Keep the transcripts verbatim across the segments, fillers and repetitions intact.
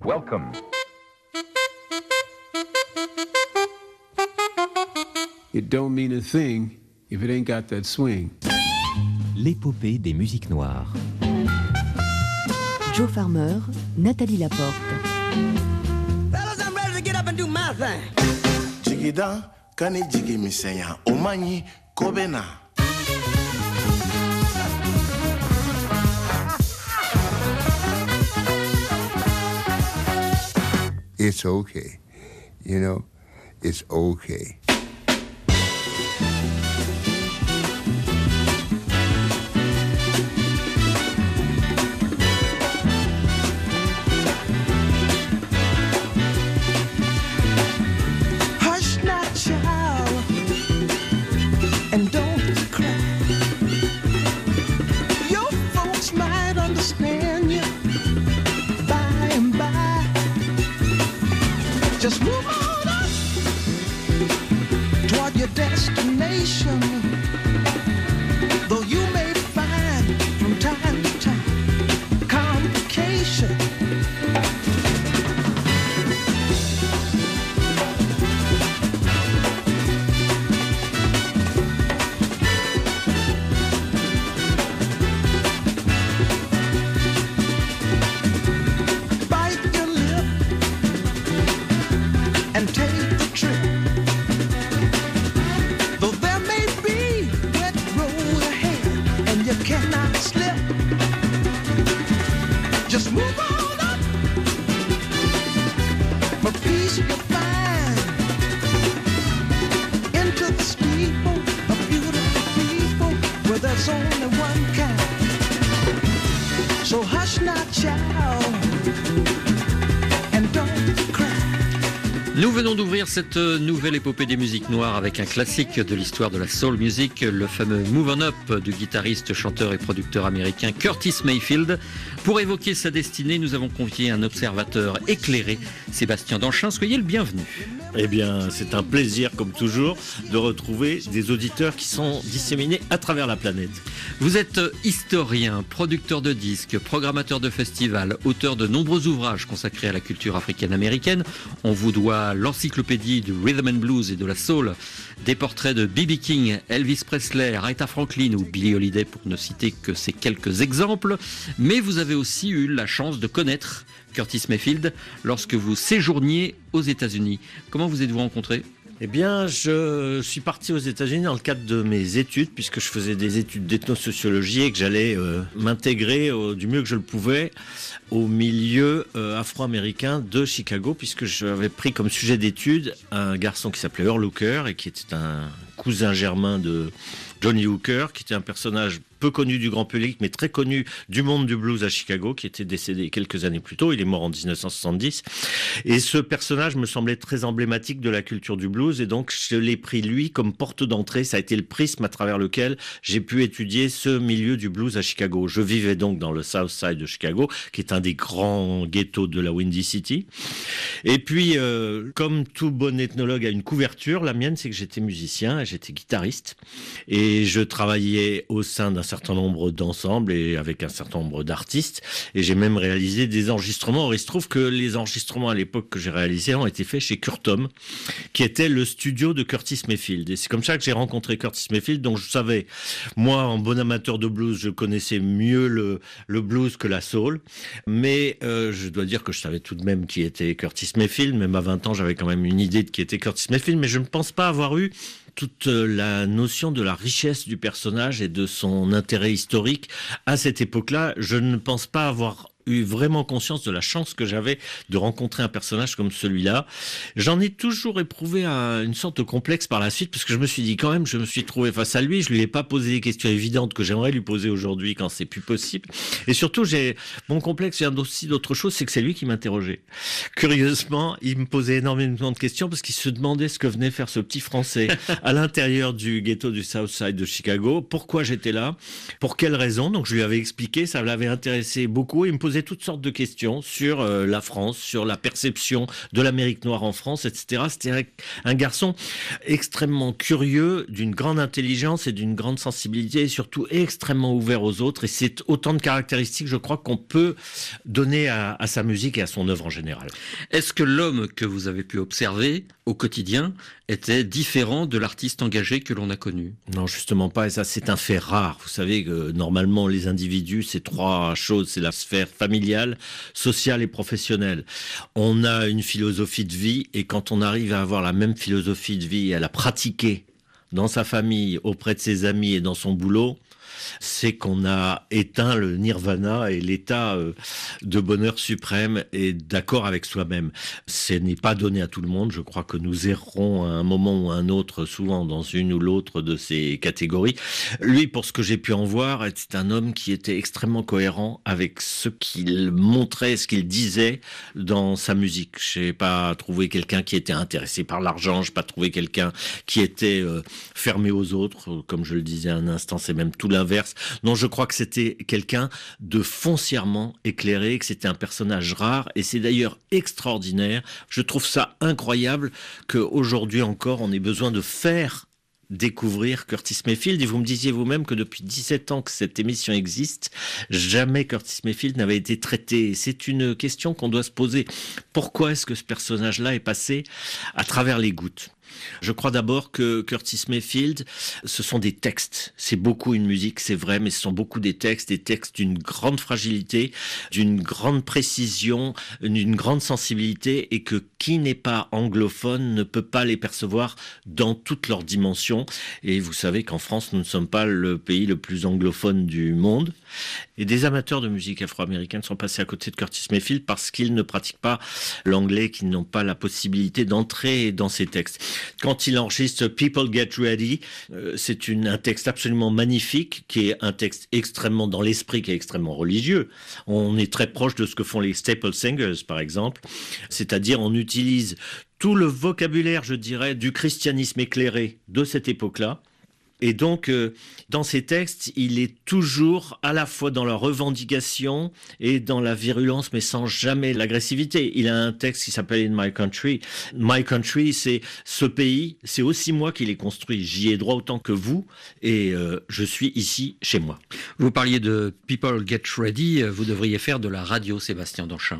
Welcome. It don't mean a thing if it ain't got that swing. L'épopée des musiques noires. Joe Farmer, Nathalie Laporte. Fellas, I'm ready to get up and do my thing. Jigida kani jigi misenya omanyi kobena. It's okay, you know, it's okay. Just move on up toward your destination. Though you may find from time to time complication. Nous venons d'ouvrir cette nouvelle épopée des musiques noires avec un classique de l'histoire de la soul music, le fameux Move On Up du guitariste, chanteur et producteur américain Curtis Mayfield. Pour évoquer sa destinée, nous avons convié un observateur éclairé, Sébastien Danchin. Soyez le bienvenu. Eh bien, c'est un plaisir, comme toujours, de retrouver des auditeurs qui sont disséminés à travers la planète. Vous êtes historien, producteur de disques, programmateur de festivals, auteur de nombreux ouvrages consacrés à la culture africaine-américaine. On vous doit l'encyclopédie du rhythm and blues et de la soul, des portraits de B B King, Elvis Presley, Aretha Franklin ou Billie Holiday, pour ne citer que ces quelques exemples. Mais vous avez aussi eu la chance de connaître Curtis Mayfield lorsque vous séjourniez aux États-Unis. Comment vous êtes-vous rencontrés ? Eh bien, je suis parti aux États-Unis dans le cadre de mes études, puisque je faisais des études d'ethnosociologie et que j'allais euh, m'intégrer euh, du mieux que je le pouvais au milieu euh, afro-américain de Chicago, puisque j'avais pris comme sujet d'étude un garçon qui s'appelait Earl Hooker et qui était un cousin germain de Johnny Hooker, qui était un personnage peu connu du grand public, mais très connu du monde du blues à Chicago, qui était décédé quelques années plus tôt. Il est mort en dix-neuf cent soixante-dix. Et ce personnage me semblait très emblématique de la culture du blues. Et donc, je l'ai pris, lui, comme porte d'entrée. Ça a été le prisme à travers lequel j'ai pu étudier ce milieu du blues à Chicago. Je vivais donc dans le South Side de Chicago, qui est un des grands ghettos de la Windy City. Et puis, euh, comme tout bon ethnologue a une couverture, la mienne, c'est que j'étais musicien, j'étais guitariste. Et je travaillais au sein d'un certain nombre d'ensembles et avec un certain nombre d'artistes, et j'ai même réalisé des enregistrements. Or, il se trouve que les enregistrements à l'époque que j'ai réalisés ont été faits chez Curtom, qui était le studio de Curtis Mayfield, et c'est comme ça que j'ai rencontré Curtis Mayfield. Donc je savais, moi en bon amateur de blues, je connaissais mieux le, le blues que la soul, mais euh, je dois dire que je savais tout de même qui était Curtis Mayfield. Même à vingt ans, j'avais quand même une idée de qui était Curtis Mayfield, mais je ne pense pas avoir eu toute la notion de la richesse du personnage et de son intérêt historique à cette époque-là. Je ne pense pas avoir eu vraiment conscience de la chance que j'avais de rencontrer un personnage comme celui-là. J'en ai toujours éprouvé un, une sorte de complexe par la suite, parce que je me suis dit quand même, je me suis trouvé face à lui, je lui ai pas posé des questions évidentes que j'aimerais lui poser aujourd'hui quand c'est plus possible. Et surtout, j'ai, mon complexe vient aussi d'autre chose, c'est que c'est lui qui m'interrogeait. Curieusement, il me posait énormément de questions parce qu'il se demandait ce que venait faire ce petit Français à l'intérieur du ghetto du South Side de Chicago, pourquoi j'étais là, pour quelles raisons. Donc je lui avais expliqué, ça l'avait intéressé beaucoup, et il me posait posait toutes sortes de questions sur euh, la France, sur la perception de l'Amérique noire en France, et cetera. C'était un garçon extrêmement curieux, d'une grande intelligence et d'une grande sensibilité, et surtout extrêmement ouvert aux autres. Et c'est autant de caractéristiques, je crois, qu'on peut donner à, à sa musique et à son œuvre en général. Est-ce que l'homme que vous avez pu observer au quotidien était différent de l'artiste engagé que l'on a connu? Non, justement pas, et ça c'est un fait rare. Vous savez que normalement les individus, c'est trois choses, c'est la sphère familiale, sociale et professionnelle. On a une philosophie de vie, et quand on arrive à avoir la même philosophie de vie et à la pratiquer dans sa famille, auprès de ses amis et dans son boulot, c'est qu'on a éteint le nirvana et l'état de bonheur suprême et d'accord avec soi-même. Ce n'est pas donné à tout le monde. Je crois que nous errons à un moment ou à un autre, souvent dans une ou l'autre de ces catégories. Lui, pour ce que j'ai pu en voir, c'est un homme qui était extrêmement cohérent avec ce qu'il montrait, ce qu'il disait dans sa musique. Je n'ai pas trouvé quelqu'un qui était intéressé par l'argent, je n'ai pas trouvé quelqu'un qui était euh, fermé aux autres. Comme je le disais un instant, c'est même tout l'inverse. Non, je crois que c'était quelqu'un de foncièrement éclairé, que c'était un personnage rare, et c'est d'ailleurs extraordinaire. Je trouve ça incroyable qu'aujourd'hui encore, on ait besoin de faire découvrir Curtis Mayfield. Et vous me disiez vous-même que depuis dix-sept ans que cette émission existe, jamais Curtis Mayfield n'avait été traité. C'est une question qu'on doit se poser. Pourquoi est-ce que ce personnage-là est passé à travers les gouttes ? Je crois d'abord que Curtis Mayfield, ce sont des textes. C'est beaucoup une musique, c'est vrai, mais ce sont beaucoup des textes, des textes d'une grande fragilité, d'une grande précision, d'une grande sensibilité, et que qui n'est pas anglophone ne peut pas les percevoir dans toutes leurs dimensions. Et vous savez qu'en France, nous ne sommes pas le pays le plus anglophone du monde. Et des amateurs de musique afro-américaine sont passés à côté de Curtis Mayfield parce qu'ils ne pratiquent pas l'anglais, qu'ils n'ont pas la possibilité d'entrer dans ces textes. Quand il enregistre People Get Ready, euh, c'est une, un texte absolument magnifique, qui est un texte extrêmement dans l'esprit, qui est extrêmement religieux. On est très proche de ce que font les Staple Singers, par exemple. C'est-à-dire, on utilise tout le vocabulaire, je dirais, du christianisme éclairé de cette époque-là. Et donc, euh, dans ces textes, il est toujours à la fois dans la revendication et dans la virulence, mais sans jamais l'agressivité. Il a un texte qui s'appelle In My Country. My Country, c'est ce pays, c'est aussi moi qui l'ai construit. J'y ai droit autant que vous, et euh, je suis ici, chez moi. Vous parliez de People Get Ready, vous devriez faire de la radio, Sébastien Danchin.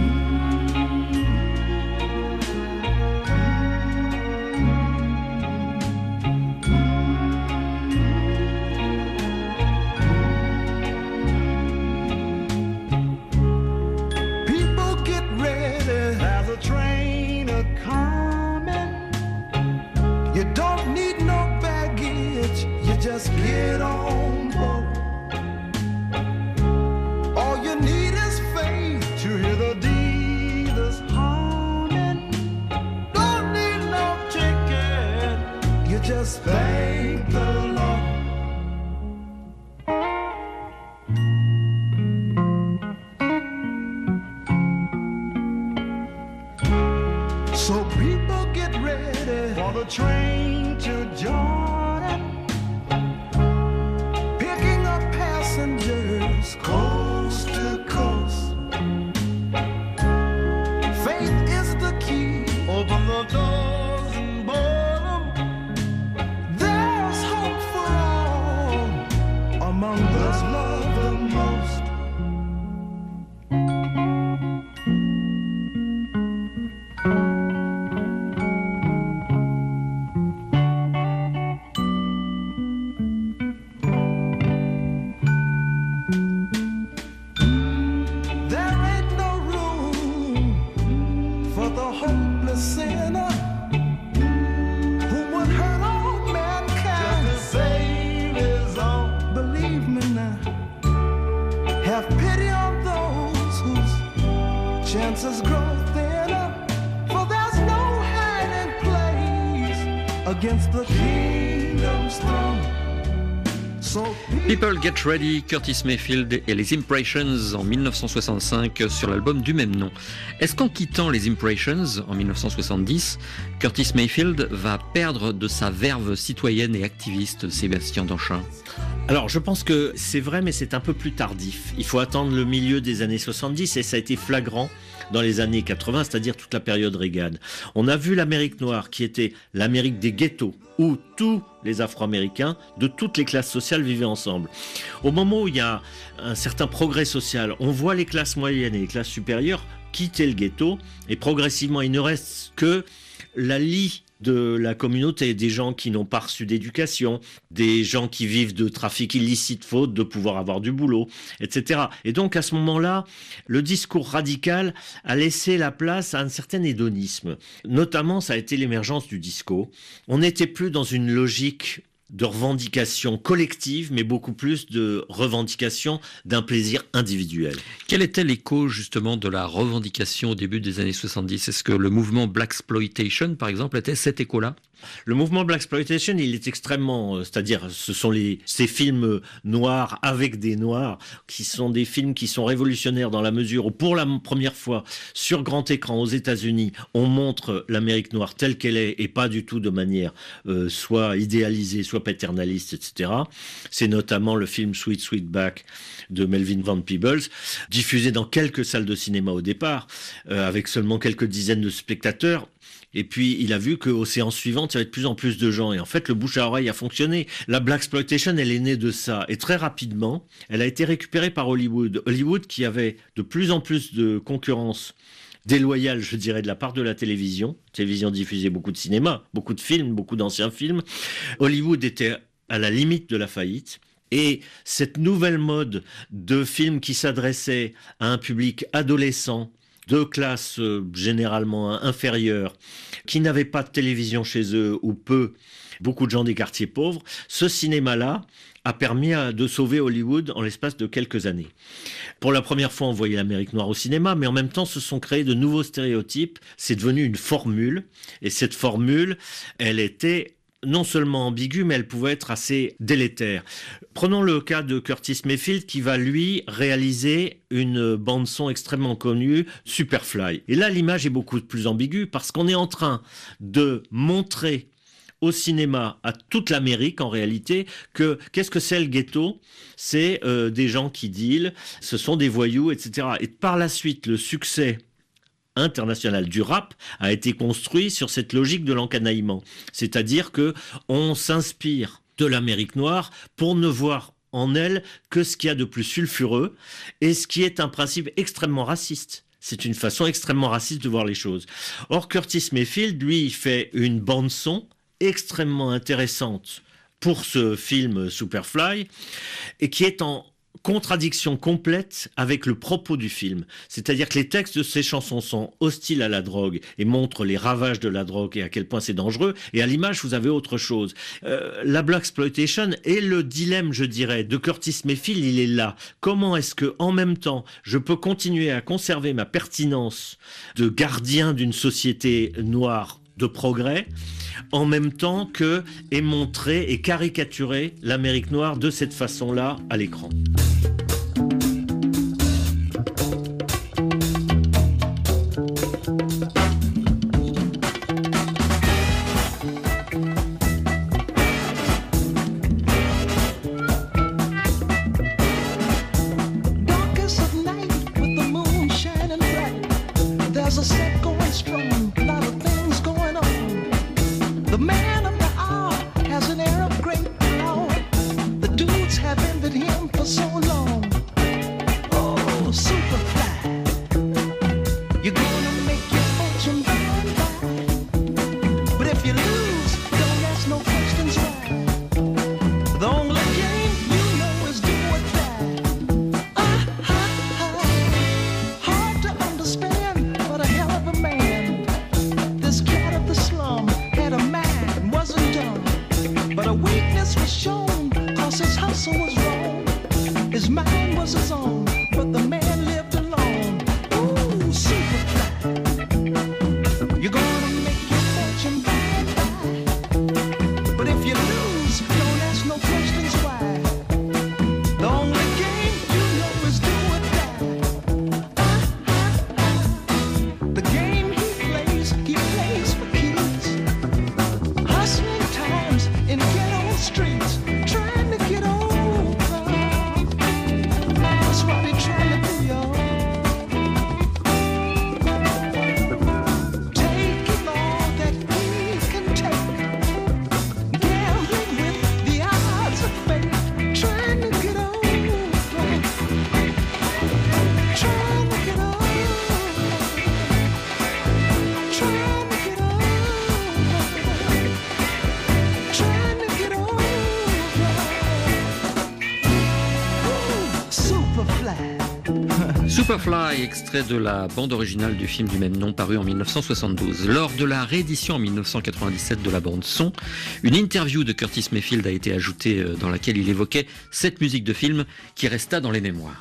Just get on board. All you need is faith to hear the dealers humming. Don't need no ticket, you just thank the Lord. So people get ready for the train to Jordan. Coast to coast. Faith is the key. Open the doors and board them. There's hope for all among those loved the most. Chances grow thinner, for there's no hiding place against the kingdom's throne. So People Get Ready, Curtis Mayfield et les Impressions en mille neuf cent soixante-cinq sur l'album du même nom. Est-ce qu'en quittant les Impressions en mille neuf cent soixante-dix, Curtis Mayfield va perdre de sa verve citoyenne et activiste, Sébastien Danchin ? Alors, je pense que c'est vrai, mais c'est un peu plus tardif. Il faut attendre le milieu des années soixante-dix et ça a été flagrant dans les années quatre-vingts, c'est-à-dire toute la période Reagan. On a vu l'Amérique noire qui était l'Amérique des ghettos, où tous les Afro-Américains de toutes les classes sociales vivaient ensemble. Au moment où il y a un certain progrès social, on voit les classes moyennes et les classes supérieures quitter le ghetto et progressivement, il ne reste que la lie de la communauté, des gens qui n'ont pas reçu d'éducation, des gens qui vivent de trafic illicite faute de pouvoir avoir du boulot, et cetera. Et donc à ce moment-là, le discours radical a laissé la place à un certain hédonisme. Notamment, ça a été l'émergence du disco. On n'était plus dans une logique de revendication collective, mais beaucoup plus de revendication d'un plaisir individuel. Quel était l'écho justement de la revendication au début des années soixante-dix ? Est-ce que le mouvement Blaxploitation, par exemple, était cet écho-là ? Le mouvement Blaxploitation, il est extrêmement, euh, c'est-à-dire ce sont les, ces films noirs avec des noirs, qui sont des films qui sont révolutionnaires dans la mesure où pour la première fois sur grand écran aux États-Unis, on montre l'Amérique noire telle qu'elle est et pas du tout de manière euh, soit idéalisée, soit paternaliste, et cetera. C'est notamment le film Sweet Sweetback de Melvin Van Peebles, diffusé dans quelques salles de cinéma au départ, euh, avec seulement quelques dizaines de spectateurs. Et puis, il a vu qu'aux séances suivantes, il y avait de plus en plus de gens. Et en fait, le bouche à oreille a fonctionné. La Blaxploitation, elle est née de ça. Et très rapidement, elle a été récupérée par Hollywood. Hollywood qui avait de plus en plus de concurrence déloyale, je dirais, de la part de la télévision. La télévision diffusait beaucoup de cinéma, beaucoup de films, beaucoup d'anciens films. Hollywood était à la limite de la faillite. Et cette nouvelle mode de films qui s'adressait à un public adolescent, de classe euh, généralement inférieure, qui n'avaient pas de télévision chez eux ou peu, beaucoup de gens des quartiers pauvres, ce cinéma-là a permis à, de sauver Hollywood en l'espace de quelques années. Pour la première fois, on voyait l'Amérique noire au cinéma, mais en même temps, se sont créés de nouveaux stéréotypes. C'est devenu une formule, et cette formule, elle était non seulement ambiguë, mais elle pouvait être assez délétère. Prenons le cas de Curtis Mayfield qui va, lui, réaliser une bande-son extrêmement connue, Superfly. Et là, l'image est beaucoup plus ambiguë parce qu'on est en train de montrer au cinéma, à toute l'Amérique en réalité, que qu'est-ce que c'est le ghetto ? C'est euh, des gens qui dealent, ce sont des voyous, et cetera. Et par la suite, le succès international du rap a été construit sur cette logique de l'encanaillement. C'est-à-dire que on s'inspire de l'Amérique noire pour ne voir en elle que ce qu'il y a de plus sulfureux et ce qui est un principe extrêmement raciste. C'est une façon extrêmement raciste de voir les choses. Or, Curtis Mayfield, lui, fait une bande-son extrêmement intéressante pour ce film Superfly et qui est en contradiction complète avec le propos du film. C'est-à-dire que les textes de ces chansons sont hostiles à la drogue et montrent les ravages de la drogue et à quel point c'est dangereux. Et à l'image, vous avez autre chose. Euh, la Blaxploitation et le dilemme, je dirais, de Curtis Mayfield, il est là. Comment est-ce que, en même temps, je peux continuer à conserver ma pertinence de gardien d'une société noire de progrès, en même temps que est montré et caricaturé l'Amérique noire de cette façon-là à l'écran. Darkest of night with the moon shining bright. There's a set going strong, a lot of things going on. The man of the hour has an air of great power. The dudes have envied him for so long. Oh, Superfly, you're gonna make your fortune by and by. But if you lose, don't ask no questions why. The only game you know is do or die. Ah, ha, ha. Hard to understand, but a hell of a man. This cat of the slum had a mind, wasn't dumb. But a weakness was shown, cause his hustle was wrong. His mind was his own, but the man lived alone. Ooh, Superfly. Superfly, extrait de la bande originale du film du même nom paru en mille neuf cent soixante-douze. Lors de la réédition en mille neuf cent quatre-vingt-dix-sept de la bande son, une interview de Curtis Mayfield a été ajoutée dans laquelle il évoquait cette musique de film qui resta dans les mémoires.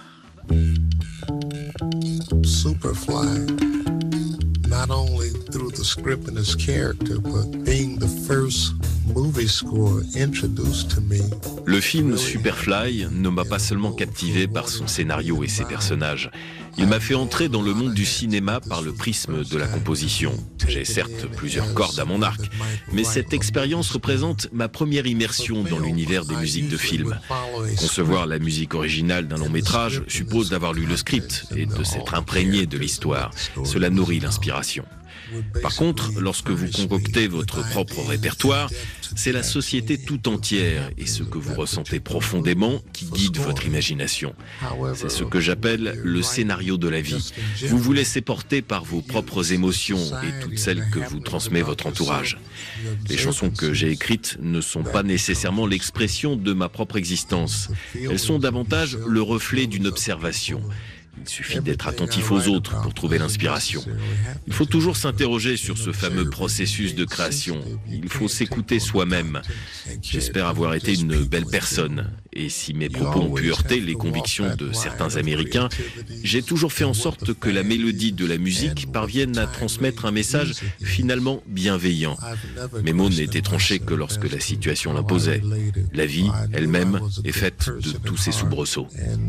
Superfly, not only through the script and its character, but being the first movie score introduced to me. Le film Superfly ne m'a pas seulement captivé par son scénario et ses personnages. Il m'a fait entrer dans le monde du cinéma par le prisme de la composition. J'ai certes plusieurs cordes à mon arc, mais cette expérience représente ma première immersion dans l'univers des musiques de film. Concevoir la musique originale d'un long métrage suppose d'avoir lu le script et de s'être imprégné de l'histoire. Cela nourrit l'inspiration. Par contre, lorsque vous concoctez votre propre répertoire, c'est la société tout entière et ce que vous ressentez profondément qui guide votre imagination. C'est ce que j'appelle le scénario de la vie. Vous vous laissez porter par vos propres émotions et toutes celles que vous transmet votre entourage. Les chansons que j'ai écrites ne sont pas nécessairement l'expression de ma propre existence. Elles sont davantage le reflet d'une observation. Il suffit d'être attentif aux autres pour trouver l'inspiration. Il faut toujours s'interroger sur ce fameux processus de création. Il faut s'écouter soi-même. J'espère avoir été une belle personne. Et si mes propos ont pu heurter les convictions de certains Américains, j'ai toujours fait en sorte que la mélodie de la musique parvienne à transmettre un message finalement bienveillant. Mes mots n'étaient tranchés que lorsque la situation l'imposait. La vie, elle-même, est faite de tous ces soubresauts.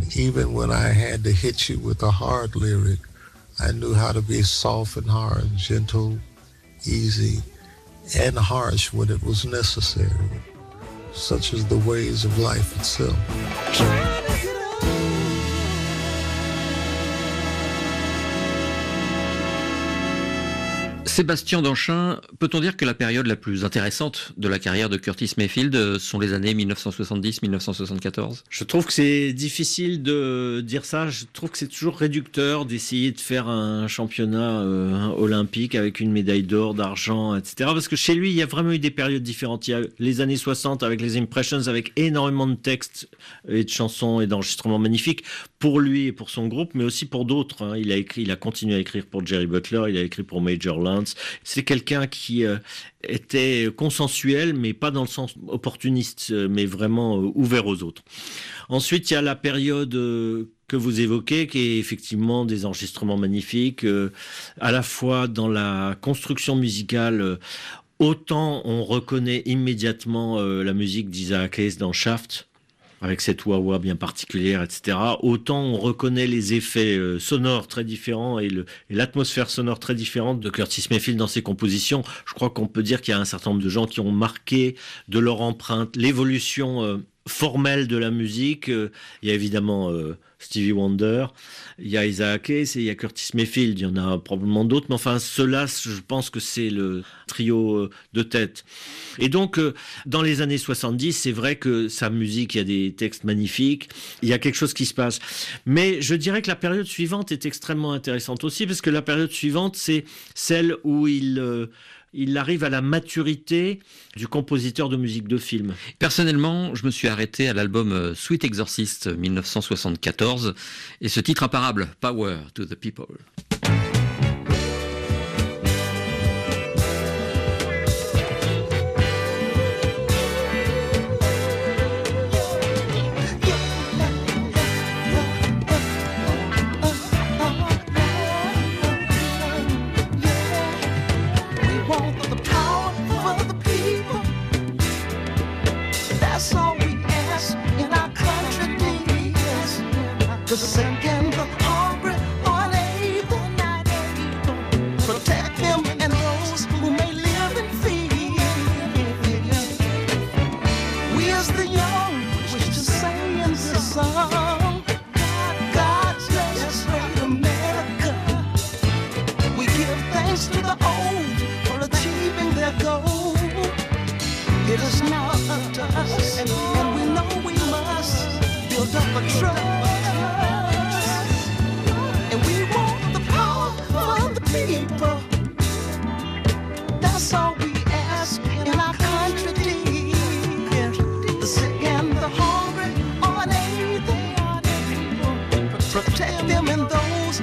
With a hard lyric, I knew how to be soft and hard, gentle, easy, and harsh when it was necessary, such as the ways of life itself. Sébastien Danchin, peut-on dire que la période la plus intéressante de la carrière de Curtis Mayfield sont les années mille neuf cent soixante-dix à mille neuf cent soixante-quatorze ? Je trouve que c'est difficile de dire ça. Je trouve que c'est toujours réducteur d'essayer de faire un championnat euh, olympique avec une médaille d'or, d'argent, et cetera. Parce que chez lui, il y a vraiment eu des périodes différentes. Il y a les années soixante avec les Impressions, avec énormément de textes et de chansons et d'enregistrements magnifiques pour lui et pour son groupe, mais aussi pour d'autres. Hein. Il a écrit, il a continué à écrire pour Jerry Butler, il a écrit pour Major Lance. C'est quelqu'un qui euh, était consensuel, mais pas dans le sens opportuniste, mais vraiment euh, ouvert aux autres. Ensuite, il y a la période euh, que vous évoquez, qui est effectivement des enregistrements magnifiques, euh, à la fois dans la construction musicale. Euh, autant on reconnaît immédiatement euh, la musique d'Isaac Hayes dans Shaft, avec cette wah-wah bien particulière, et cetera. Autant on reconnaît les effets euh, sonores très différents et, le, et l'atmosphère sonore très différente de Curtis Mayfield dans ses compositions. Je crois qu'on peut dire qu'il y a un certain nombre de gens qui ont marqué de leur empreinte l'évolution euh, formelle de la musique. Euh, il y a évidemment euh, Stevie Wonder, il y a Isaac Hayes et il y a Curtis Mayfield. Il y en a probablement d'autres, mais enfin, ceux-là, je pense que c'est le trio de tête. Et donc, euh, dans les années soixante-dix, c'est vrai que sa musique, il y a des textes magnifiques, il y a quelque chose qui se passe. Mais je dirais que la période suivante est extrêmement intéressante aussi, parce que la période suivante, c'est celle où il... Euh, il arrive à la maturité du compositeur de musique de film. Personnellement, je me suis arrêté à l'album Sweet Exorcist mille neuf cent soixante-quatorze et ce titre imparable, Power to the People. The sick and the hungry, unable, not able. Protect them and those who may live in fear. We as the young wish to say in this song, God bless great America. We give thanks to the old for achieving their goal. It is now up to us, and we know we must build up a trust. People, that's all we ask in our country, dear. The sick and the hungry, unable, protect them and those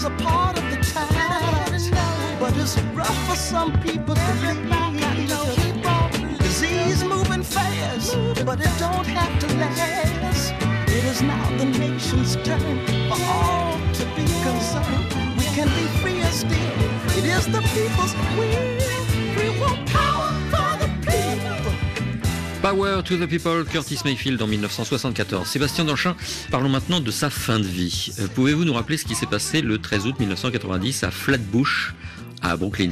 a part of the task, but it's rough for some people to live. Disease moving fast, but it don't have to last. It is now the nation's turn for all to be concerned. We can be free and still. It is the people's will. We want power for the people. Power to the People, Curtis Mayfield en dix-neuf cent soixante-quatorze. Sébastien Danchin, parlons maintenant de sa fin de vie. Euh, pouvez-vous nous rappeler ce qui s'est passé le treize août dix-neuf cent quatre-vingt-dix à Flatbush, à Brooklyn?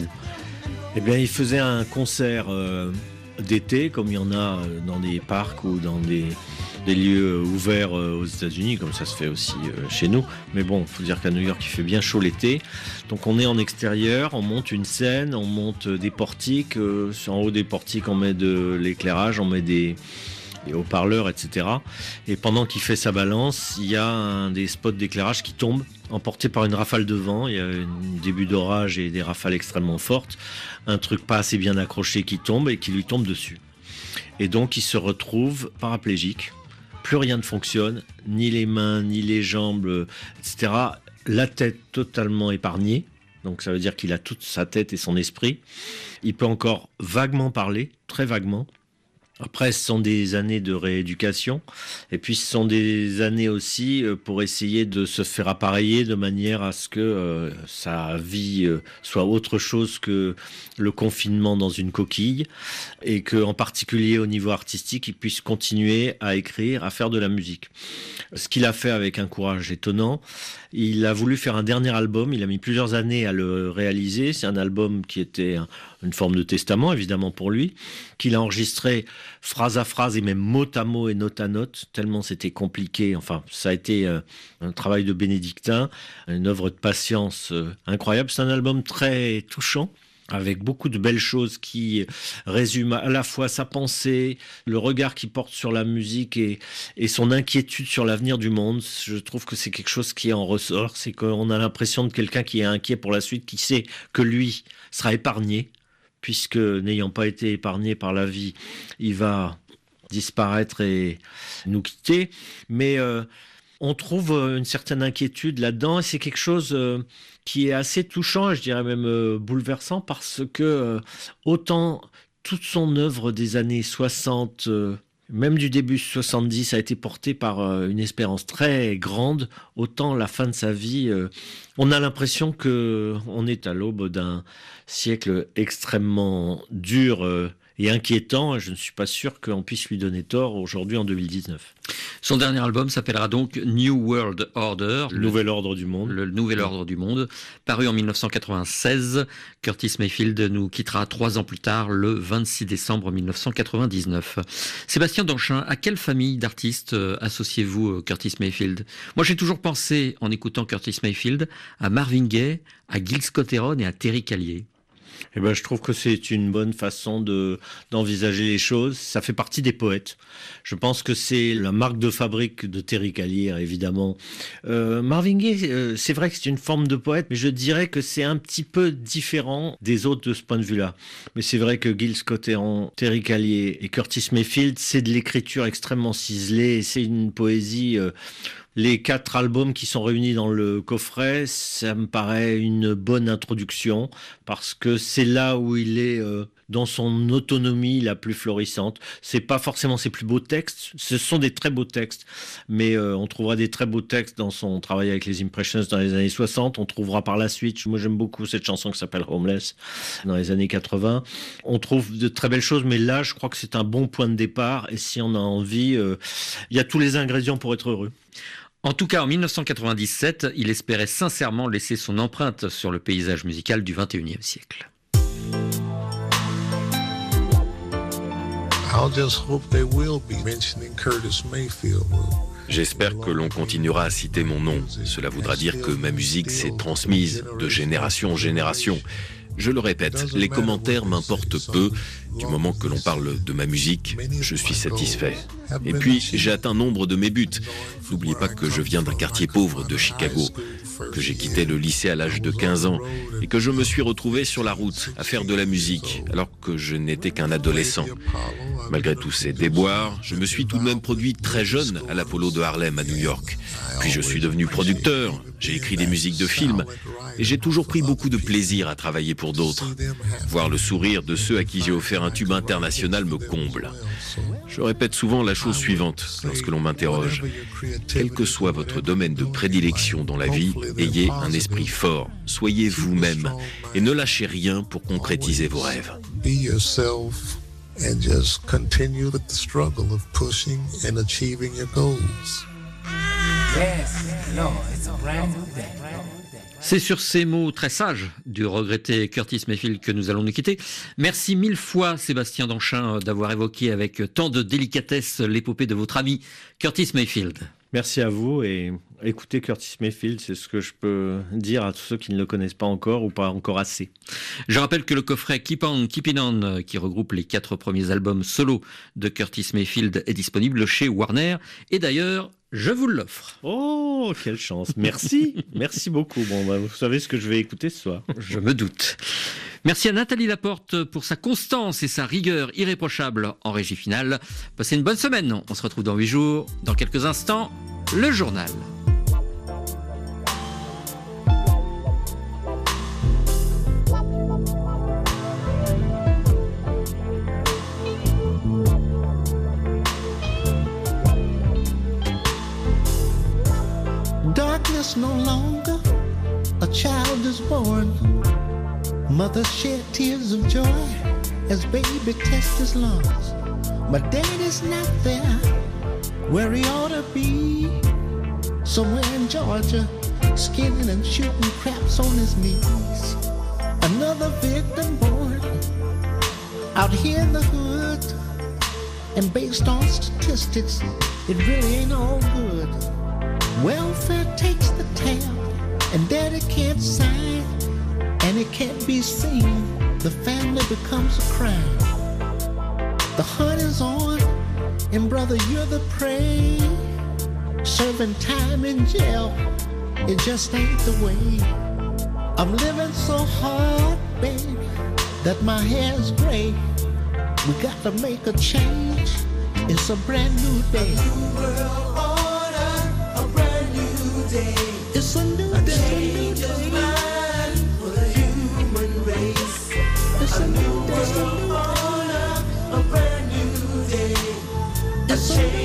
Eh bien, il faisait un concert euh, d'été, comme il y en a dans des parcs ou dans des, des lieux ouverts euh, aux États-Unis, comme ça se fait aussi euh, chez nous. Mais bon, il faut dire qu'à New York, il fait bien chaud l'été. Donc on est en extérieur, on monte une scène, on monte des portiques. Euh, en haut des portiques, on met de l'éclairage, on met des, des haut-parleurs, et cetera. Et pendant qu'il fait sa balance, il y a un des spots d'éclairage qui tombe, emporté par une rafale de vent. Il y a un début d'orage et des rafales extrêmement fortes. Un truc pas assez bien accroché qui tombe et qui lui tombe dessus. Et donc il se retrouve paraplégique. Plus rien ne fonctionne, ni les mains, ni les jambes, et cetera. La tête totalement épargnée. Donc ça veut dire qu'il a toute sa tête et son esprit. Il peut encore vaguement parler, très vaguement. Après, ce sont des années de rééducation. Et puis, ce sont des années aussi pour essayer de se faire appareiller de manière à ce que euh, sa vie euh, soit autre chose que le confinement dans une coquille. Et qu'en particulier, au niveau artistique, il puisse continuer à écrire, à faire de la musique. Ce qu'il a fait avec un courage étonnant. Il a voulu faire un dernier album. Il a mis plusieurs années à le réaliser. C'est un album qui était un, une forme de testament, évidemment, pour lui, qu'il a enregistré phrase à phrase et même mot à mot et note à note, tellement c'était compliqué. Enfin, ça a été euh, un travail de bénédictin, une œuvre de patience euh, incroyable. C'est un album très touchant, avec beaucoup de belles choses qui résument à la fois sa pensée, le regard qu'il porte sur la musique et, et son inquiétude sur l'avenir du monde. Je trouve que c'est quelque chose qui en ressort, c'est qu'on a l'impression de quelqu'un qui est inquiet pour la suite, qui sait que lui sera épargné, puisque n'ayant pas été épargné par la vie, il va disparaître et nous quitter. Mais euh, on trouve une certaine inquiétude là-dedans, et c'est quelque chose euh, qui est assez touchant, et je dirais même euh, bouleversant, parce que euh, autant toute son œuvre des années soixante, euh, même du début soixante-dix, a été portée par euh, une espérance très grande, autant la fin de sa vie, euh, on a l'impression qu'on est à l'aube d'un siècle extrêmement dur euh, et inquiétant. Je ne suis pas sûr qu'on puisse lui donner tort aujourd'hui en deux mille dix-neuf. Son dernier album s'appellera donc New World Order, le nouvel ordre du monde. Le nouvel ordre du monde, paru en dix-neuf cent quatre-vingt-seize. Curtis Mayfield nous quittera trois ans plus tard, le vingt-six décembre dix-neuf cent quatre-vingt-dix-neuf. Sébastien Danchin, à quelle famille d'artistes associez-vous Curtis Mayfield? Moi, j'ai toujours pensé, en écoutant Curtis Mayfield, à Marvin Gaye, à Gil Scott-Heron et à Terry Callier. Eh ben, je trouve que c'est une bonne façon de, d'envisager les choses. Ça fait partie des poètes. Je pense que c'est la marque de fabrique de Terry Callier, évidemment. Euh, Marvin Gaye, euh, c'est vrai que c'est une forme de poète, mais je dirais que c'est un petit peu différent des autres de ce point de vue-là. Mais c'est vrai que Gil Scott-Heron, Terry Callier et Curtis Mayfield, c'est de l'écriture extrêmement ciselée, et c'est une poésie... Euh, Les quatre albums qui sont réunis dans le coffret, ça me paraît une bonne introduction, parce que c'est là où il est euh, dans son autonomie la plus florissante. C'est pas forcément ses plus beaux textes, ce sont des très beaux textes, mais euh, on trouvera des très beaux textes dans son travail avec les Impressions dans les années soixante. On trouvera par la suite, moi j'aime beaucoup cette chanson qui s'appelle Homeless, dans les années quatre-vingts. On trouve de très belles choses, mais là je crois que c'est un bon point de départ, et si on a envie, euh, il y a tous les ingrédients pour être heureux. En tout cas, en dix-neuf cent quatre-vingt-dix-sept, il espérait sincèrement laisser son empreinte sur le paysage musical du vingt et unième siècle. I'll just hope they will be mentioning Curtis Mayfield. J'espère que l'on continuera à citer mon nom. Cela voudra dire que ma musique s'est transmise de génération en génération. Je le répète, les commentaires m'importent peu. Du moment que l'on parle de ma musique, je suis satisfait. Et puis, j'ai atteint nombre de mes buts. N'oubliez pas que je viens d'un quartier pauvre de Chicago, que j'ai quitté le lycée à l'âge de quinze ans et que je me suis retrouvé sur la route à faire de la musique alors que je n'étais qu'un adolescent. Malgré tous ces déboires, je me suis tout de même produit très jeune à l'Apollo de Harlem à New York. Puis je suis devenu producteur, j'ai écrit des musiques de films et j'ai toujours pris beaucoup de plaisir à travailler pour d'autres. Voir le sourire de ceux à qui j'ai offert un tube international me comble. Je répète souvent la chose suivante lorsque l'on m'interroge. Quel que soit votre domaine de prédilection dans la vie, ayez un esprit fort, soyez vous-même et ne lâchez rien pour concrétiser vos rêves. Be yourself and just continue the struggle of pushing and achieving your goals. Yes, no, it's a brand new day. C'est sur ces mots très sages du regretté Curtis Mayfield que nous allons nous quitter. Merci mille fois Sébastien Danchin d'avoir évoqué avec tant de délicatesse l'épopée de votre ami Curtis Mayfield. Merci à vous et écoutez Curtis Mayfield, c'est ce que je peux dire à tous ceux qui ne le connaissent pas encore ou pas encore assez. Je rappelle que le coffret Keep On, Keepin' On, qui regroupe les quatre premiers albums solo de Curtis Mayfield, est disponible chez Warner. Et d'ailleurs, je vous l'offre. Oh, quelle chance. Merci. Merci beaucoup. Bon, bah, vous savez ce que je vais écouter ce soir. Je me doute. Merci à Nathalie Laporte pour sa constance et sa rigueur irréprochable en régie finale. Passez une bonne semaine. On se retrouve dans huit jours. Dans quelques instants, le journal. Darkness no longer, a child is born. Mother shed tears of joy as baby tests his lungs. But daddy's not there where he ought to be. Somewhere in Georgia, skinning and shooting craps on his knees. Another victim born out here in the hood. And based on statistics, it really ain't all good. Welfare takes the tab, and daddy can't sign, and it can't be seen. The family becomes a crime. The hunt is on, and brother, you're the prey. Serving time in jail, it just ain't the way. I'm living so hard, baby, that my hair's gray. We got to make a change. It's a brand new day. A new world order, a brand new day. It's a new a day. Change of mind for the human race. It's a, a new new world day. order, a brand new day. It's a a change